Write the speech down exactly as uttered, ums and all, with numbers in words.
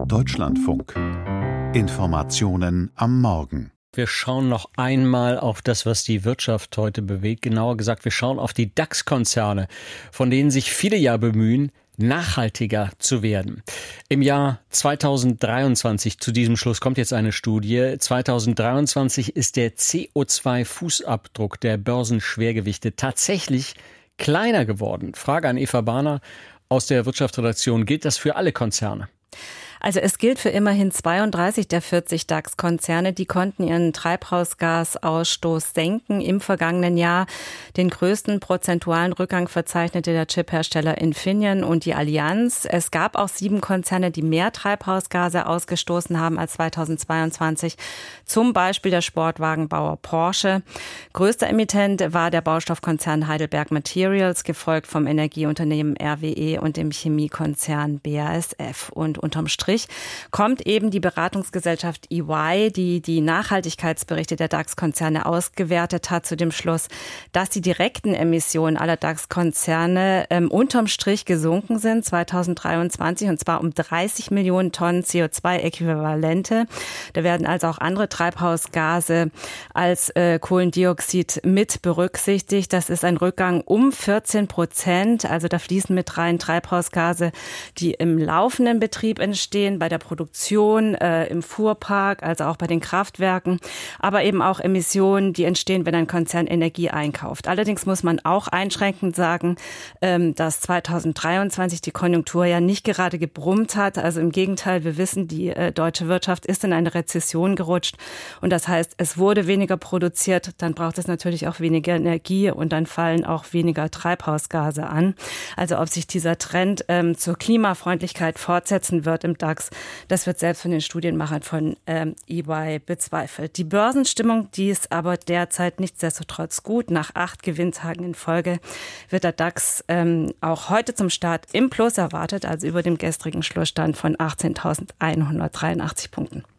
Deutschlandfunk. Informationen am Morgen. Wir schauen noch einmal auf das, was die Wirtschaft heute bewegt. Genauer gesagt, wir schauen auf die DAX-Konzerne, von denen sich viele ja bemühen, nachhaltiger zu werden. Im Jahr zweitausenddreiundzwanzig, zu diesem Schluss kommt jetzt eine Studie, zweitausenddreiundzwanzig ist der C O zwei Fußabdruck der Börsenschwergewichte tatsächlich kleiner geworden. Frage an Eva Bahner aus der Wirtschaftsredaktion. Gilt das für alle Konzerne? Also es gilt für immerhin zweiunddreißig der vierzig DAX-Konzerne. Die konnten ihren Treibhausgasausstoß senken im vergangenen Jahr. Den größten prozentualen Rückgang verzeichnete der Chiphersteller Infineon und die Allianz. Es gab auch sieben Konzerne, die mehr Treibhausgase ausgestoßen haben als zweitausendzweiundzwanzig. Zum Beispiel der Sportwagenbauer Porsche. Größter Emittent war der Baustoffkonzern Heidelberg Materials, gefolgt vom Energieunternehmen R W E und dem Chemiekonzern B A S F. Und unterm Strich kommt eben die Beratungsgesellschaft E Y, die die Nachhaltigkeitsberichte der DAX-Konzerne ausgewertet hat, zu dem Schluss, dass die direkten Emissionen aller DAX-Konzerne ähm, unterm Strich gesunken sind zweitausenddreiundzwanzig, und zwar um dreißig Millionen Tonnen C O zwei Äquivalente. Da werden also auch andere Treibhausgase als äh, Kohlendioxid mit berücksichtigt. Das ist ein Rückgang um vierzehn Prozent. Also da fließen mit rein Treibhausgase, die im laufenden Betrieb entstehen, bei der Produktion, äh, im Fuhrpark, also auch bei den Kraftwerken, aber eben auch Emissionen, die entstehen, wenn ein Konzern Energie einkauft. Allerdings muss man auch einschränkend sagen, ähm, dass zweitausenddreiundzwanzig die Konjunktur ja nicht gerade gebrummt hat. Also im Gegenteil, wir wissen, die äh, deutsche Wirtschaft ist in eine Rezession gerutscht, und das heißt, es wurde weniger produziert, dann braucht es natürlich auch weniger Energie und dann fallen auch weniger Treibhausgase an. Also ob sich dieser Trend ähm, zur Klimafreundlichkeit fortsetzen wird im DAX, das wird selbst von den Studienmachern von ähm, E Y bezweifelt. Die Börsenstimmung, die ist aber derzeit nichtsdestotrotz gut. Nach acht Gewinntagen in Folge wird der DAX ähm, auch heute zum Start im Plus erwartet, also über dem gestrigen Schlussstand von achtzehntausendeinhundertdreiundachtzig Punkten.